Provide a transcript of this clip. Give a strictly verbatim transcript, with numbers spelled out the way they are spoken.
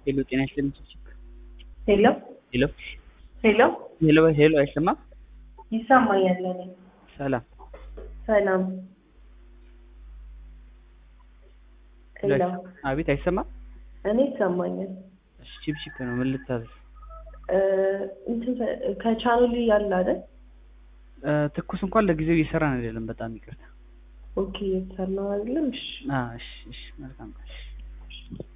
ሄሎ ጤና ይስጥልኝ። ሄሎ ሄሎ ሄሎ ሄሎ ሄሎ አይሰማም? ይሰማኛል። እኔ ሰላም ሰላም ሄሎ አቤት አይሰማም? እኔ ይሰማኛል። እሺ ቺፕ ነው ምን ልታዘዝ? እ እንትን ከቻናሉ ያለ አይደል? ትኩስ እንኳን ለጊዜው እየሰራን አይደለም። በጣም ይቅርታ። ኦኬ እየሰራን አይደለም። እሺ አዎ እሺ እሺ መልካም።